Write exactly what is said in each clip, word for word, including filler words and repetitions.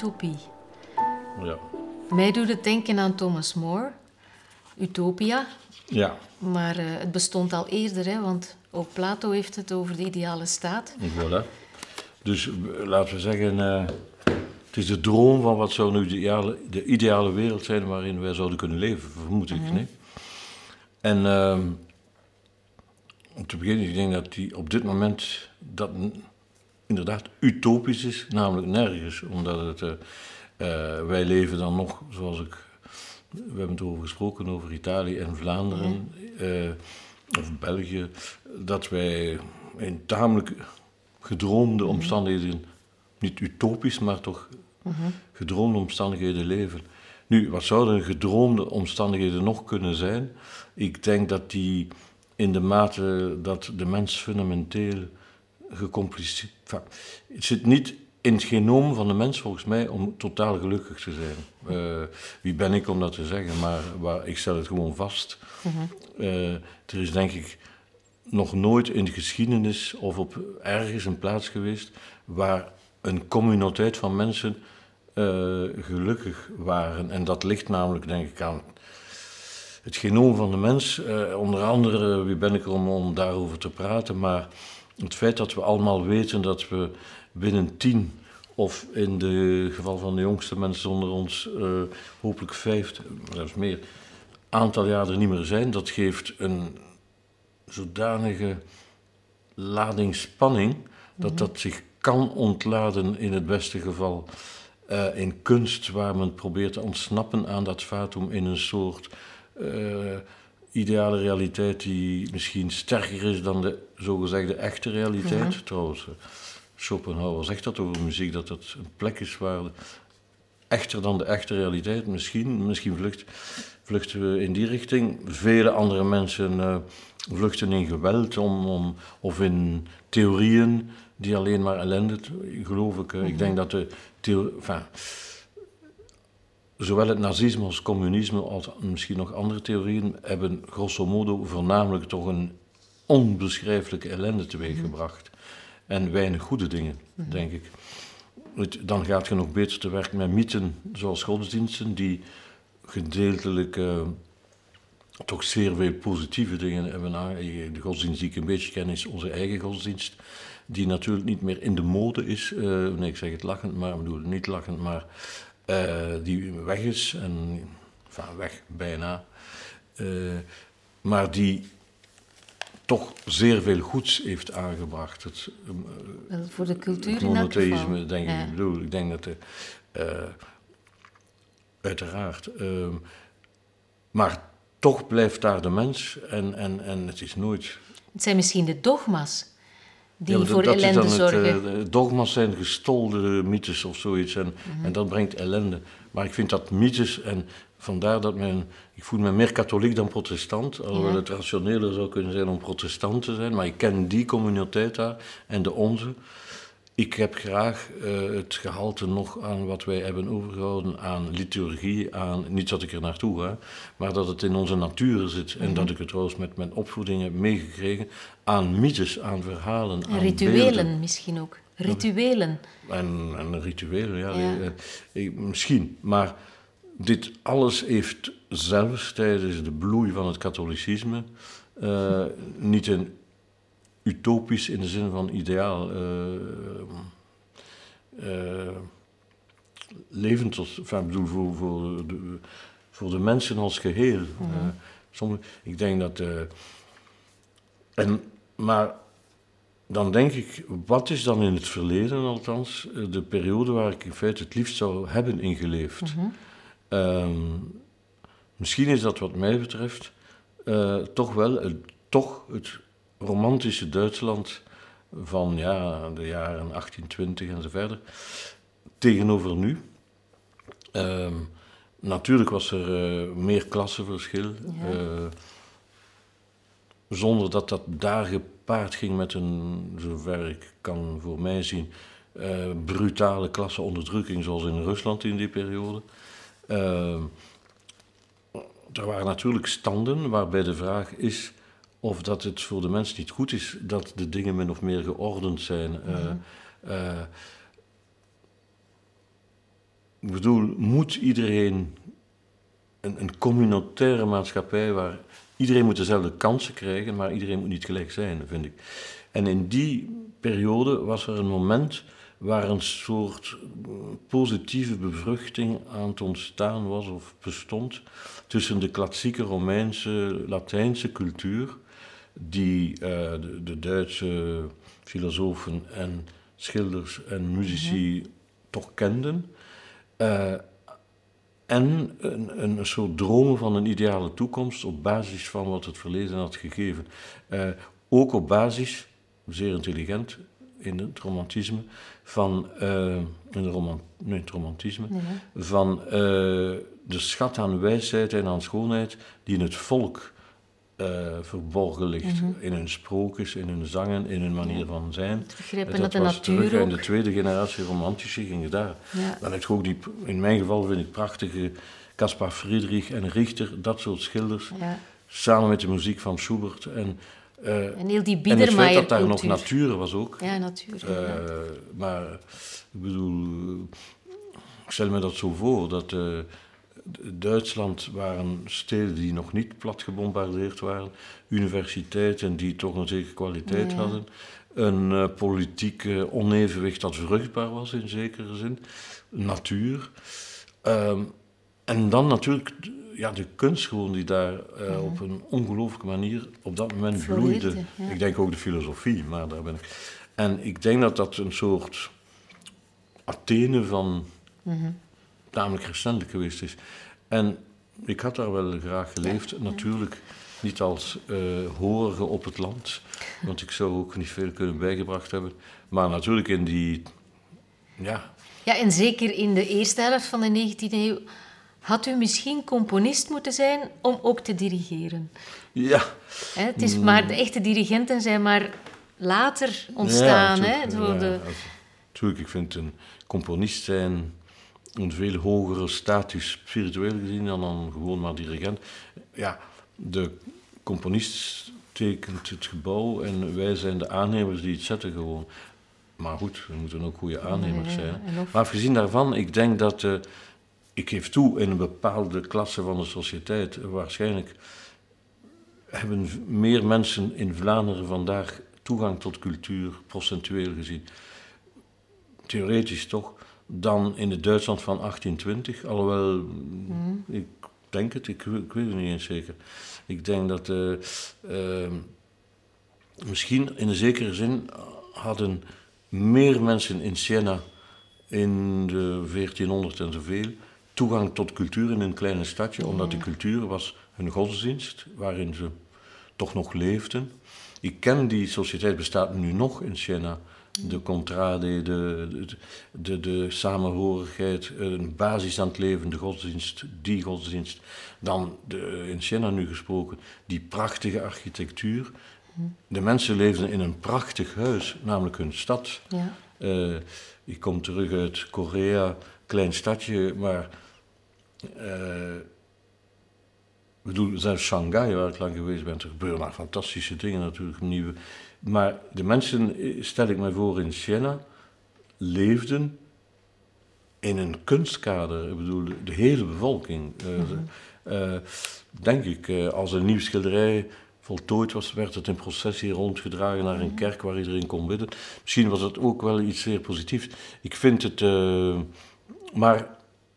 utopie. Ja. Mij doet het denken aan Thomas More, Utopia. Ja. Maar uh, het bestond al eerder, hè, want ook Plato heeft het over de ideale staat. Voilà. Dus laten we zeggen, uh, het is de droom van wat zou nu de ideale, de ideale wereld zijn waarin wij zouden kunnen leven, vermoed ik. Mm-hmm. Nee? En uh, om te beginnen, ik denk dat die op dit moment dat inderdaad utopisch is, namelijk nergens, omdat het, uh, uh, wij leven dan nog, zoals ik, we hebben het over gesproken, over Italië en Vlaanderen, uh, of België, dat wij in tamelijk gedroomde omstandigheden, niet utopisch, maar toch mm-hmm. gedroomde omstandigheden leven. Nu, wat zouden gedroomde omstandigheden nog kunnen zijn? Ik denk dat die in de mate dat de mens fundamenteel gecompliceerd... Enfin, het zit niet in het genoom van de mens, volgens mij, om totaal gelukkig te zijn. Uh, wie ben ik om dat te zeggen, maar waar, ik stel het gewoon vast. Mm-hmm. Uh, er is denk ik nog nooit in de geschiedenis of op ergens een plaats geweest waar een communiteit van mensen uh, gelukkig waren. En dat ligt namelijk, denk ik, aan het genoom van de mens. Uh, onder andere, wie ben ik er om, om daarover te praten, maar het feit dat we allemaal weten dat we binnen tien, of in het geval van de jongste mensen onder ons, uh, hopelijk vijf, zelfs meer, aantal jaren er niet meer zijn, dat geeft een zodanige lading spanning, dat dat zich kan ontladen in het beste geval uh, in kunst, waar men probeert te ontsnappen aan dat fatum in een soort uh, ideale realiteit die misschien sterker is dan de zogezegde echte realiteit. Mm-hmm. Trouwens, uh, Schopenhauer zegt dat over muziek, dat het een plek is waar de, echter dan de echte realiteit, misschien, misschien vlucht, vluchten we in die richting. Vele andere mensen uh, vluchten in geweld om, om, of in theorieën die alleen maar ellende, geloof ik. Uh, mm-hmm. Ik denk dat de theorie, enfin, zowel het nazisme als het communisme, als misschien nog andere theorieën, hebben grosso modo voornamelijk toch een onbeschrijfelijke ellende teweeggebracht. Mm-hmm. En weinig goede dingen, mm-hmm. denk ik. Het, dan gaat je nog beter te werk met mythen, zoals godsdiensten, die gedeeltelijk uh, toch zeer veel positieve dingen hebben. De godsdienst die ik een beetje ken is onze eigen godsdienst, die natuurlijk niet meer in de mode is. Uh, nee, ik zeg het lachend, maar ik bedoel niet lachend, maar uh, die weg is, en, enfin, weg bijna, uh, maar die toch zeer veel goeds heeft aangebracht. Het, uh, voor de cultuur het monotheïsme, denk ik. Ja. Ik bedoel, ik denk dat de, uh, uiteraard. Uh, maar toch blijft daar de mens en, en, en het is nooit... Het zijn misschien de dogma's die ja, voor dat ellende is dan zorgen. Het, uh, dogma's zijn gestolde mythes of zoiets en, mm-hmm. en dat brengt ellende. Maar ik vind dat mythes, en vandaar dat men... Ik voel me meer katholiek dan protestant, alhoewel ja. het rationeler zou kunnen zijn om protestant te zijn, maar ik ken die communiteit daar en de onze. Ik heb graag uh, het gehalte nog aan wat wij hebben overgehouden aan liturgie, aan, niet dat ik er naartoe ga, maar dat het in onze natuur zit. Mm-hmm. En dat ik het trouwens met mijn opvoeding heb meegekregen aan mythes, aan verhalen, en aan rituelen beelden. Misschien ook. Rituelen. En, en rituelen, ja. ja. Eh, eh, misschien, maar dit alles heeft zelfs tijdens de bloei van het katholicisme uh, niet een utopisch in de zin van ideaal uh, uh, leven tot, enfin, bedoel, voor, voor, de, voor de mensen als geheel. Mm-hmm. Uh, sommige, ik denk dat... Uh, en, maar dan denk ik, wat is dan in het verleden althans de periode waar ik in feite het liefst zou hebben ingeleefd? Mm-hmm. Um, misschien is dat wat mij betreft uh, toch wel uh, toch het romantische Duitsland van ja, de jaren achttien twintig en zo verder, tegenover nu. Um, natuurlijk was er uh, meer klassenverschil, ja. uh, zonder dat dat daar gepaard ging met een, zover ik kan voor mij zien, uh, brutale klassenonderdrukking zoals in Rusland in die periode. Uh, er waren natuurlijk standen waarbij de vraag is of dat het voor de mens niet goed is dat de dingen min of meer geordend zijn. Uh, uh, ik bedoel, moet iedereen een, een communautaire maatschappij waar iedereen moet dezelfde kansen krijgen, maar iedereen moet niet gelijk zijn, vind ik. En in die periode was er een moment waar een soort positieve bevruchting aan het ontstaan was of bestond tussen de klassieke Romeinse, Latijnse cultuur, die uh, de, de Duitse filosofen en schilders en muzici mm-hmm. toch kenden, uh, en een, een soort dromen van een ideale toekomst op basis van wat het verleden had gegeven. Uh, ook op basis, zeer intelligent in het romantisme, van, uh, in de roman, nee, het romantisme, nee. van uh, de schat aan wijsheid en aan schoonheid die in het volk uh, verborgen ligt. Mm-hmm. In hun sprookjes, in hun zangen, in hun manier ja. van zijn. Het begrijpen dat dat de was natuur terug ook. in de tweede generatie romantici gingen daar. Ja. Dan heb je ook die, in mijn geval vind ik prachtige Caspar Friedrich en Richter, dat soort schilders, ja. samen met de muziek van Schubert. En, uh, en heel die en het feit dat daar cultuur. nog natuur was ook. Ja, natuur. Uh, ja. Maar, ik bedoel, ik stel me dat zo voor, dat uh, Duitsland waren steden die nog niet plat gebombardeerd waren, universiteiten die toch een zekere kwaliteit ja. hadden, een uh, politiek uh, onevenwicht dat vruchtbaar was in zekere zin, natuur. Um, en dan natuurlijk ja, de kunst gewoon die daar uh, mm-hmm. op een ongelooflijke manier op dat moment bloeide. Ja. Ik denk ook de filosofie, maar daar ben ik. En ik denk dat dat een soort Athene van mm-hmm. tamelijk recentelijk geweest is. En ik had daar wel graag geleefd, ja. natuurlijk niet als uh, horige op het land, want ik zou ook niet veel kunnen bijgebracht hebben. Maar natuurlijk in die, ja... Ja, en zeker in de eerste helft van de negentiende eeuw had u misschien componist moeten zijn om ook te dirigeren. Ja. Hè, het is maar, de echte dirigenten zijn maar later ontstaan. Ja, hè, zo ja, de... natuurlijk, ik vind een componist zijn een veel hogere status spiritueel gezien dan een gewoon maar dirigent. Ja, de componist tekent het gebouw en wij zijn de aannemers die het zetten gewoon. Maar goed, er moeten ook goede aannemers zijn. Ja, ja, of... Maar afgezien daarvan, ik denk dat... Uh, ik geef toe, in een bepaalde klasse van de sociëteit, waarschijnlijk hebben meer mensen in Vlaanderen vandaag toegang tot cultuur, procentueel gezien. Theoretisch toch, dan in het Duitsland van achttien twintig. Alhoewel, mm. ik denk het, ik, ik weet het niet eens zeker. Ik denk dat uh, uh, misschien in een zekere zin hadden meer mensen in Siena in de veertienhonderd en zoveel toegang tot cultuur in een kleine stadje, mm. omdat de cultuur was hun godsdienst, waarin ze toch nog leefden. Ik ken die sociëteit, bestaat nu nog in Siena. De contrade, de, de, de, de samenhorigheid, een basis aan het leven, de godsdienst, die godsdienst. Dan, de, in Siena nu gesproken, die prachtige architectuur. De mensen leefden in een prachtig huis, namelijk hun stad. Ja. Uh, ik kom terug uit Korea, klein stadje, maar... Uh, ik bedoel, zelfs Shanghai, waar ik lang geweest ben, er gebeuren maar fantastische dingen natuurlijk, nieuwe... Maar de mensen, stel ik me voor, in Siena leefden in een kunstkader. Ik bedoel, de hele bevolking. Mm-hmm. Uh, uh, denk ik, uh, als een nieuw schilderij voltooid was, werd het in processie rondgedragen naar een kerk waar iedereen kon bidden. Misschien was het ook wel iets zeer positiefs. Ik vind het... Uh, maar...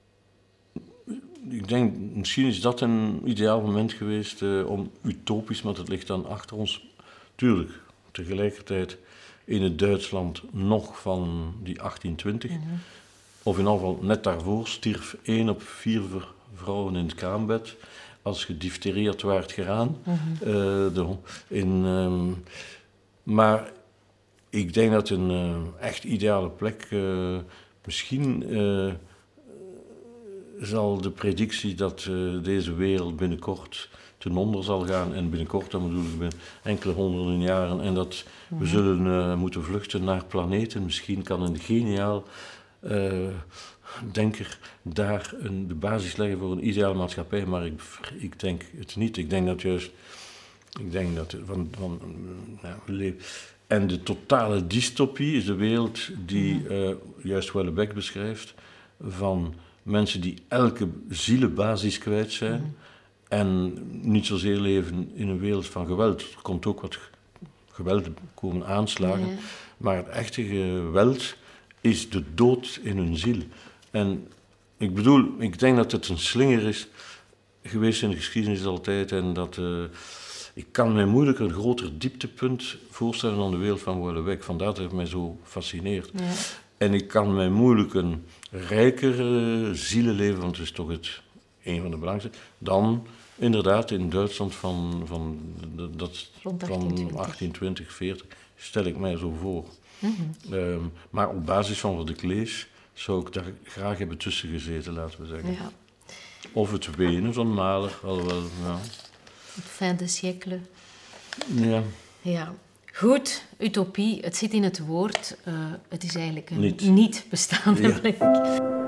Ik denk, misschien is dat een ideaal moment geweest uh, om utopisch, maar dat ligt dan achter ons. Tuurlijk, tegelijkertijd in het Duitsland nog van die achttien twintig, mm-hmm. of in ieder geval net daarvoor, stierf één op vier vrouwen in het kraambed als gediftereerd werd geraan. Mm-hmm. Uh, de, in, um, maar ik denk dat een uh, echt ideale plek uh, misschien... Uh, zal de predictie dat uh, deze wereld binnenkort ten onder zal gaan, en binnenkort, dan bedoel ik binnen enkele honderden jaren, en dat we zullen uh, moeten vluchten naar planeten. Misschien kan een geniaal uh, denker daar een, de basis leggen voor een ideale maatschappij, maar ik, ik denk het niet. Ik denk dat juist, ik denk dat van, van nou, we leven. En de totale dystopie is de wereld die uh, juist Houellebecq beschrijft, van mensen die elke zielenbasis kwijt zijn. Mm. En niet zozeer leven in een wereld van geweld. Er komt ook wat geweld komen aanslagen. Ja. Maar het echte geweld is de dood in hun ziel. En ik bedoel, ik denk dat het een slinger is geweest in de geschiedenis altijd. En dat uh, ik kan mij moeilijk een groter dieptepunt voorstellen dan de wereld van Woluweg. Vandaar dat het mij zo fascineert. Ja. En ik kan mij moeilijk een rijker uh, zielenleven, want het is toch het, een van de belangrijkste, dan inderdaad in Duitsland van, van, dat, van achttien twintig, veertig, stel ik mij zo voor. Mm-hmm. Um, maar op basis van wat ik lees, zou ik daar graag hebben tussen gezeten, laten we zeggen. Ja. Of het Wenen van Mahler, alhoewel, ja. Het fin de siècle. Ja. Ja. Goed, utopie, het zit in het woord. Uh, het is eigenlijk een niet, niet bestaande plek. Ja.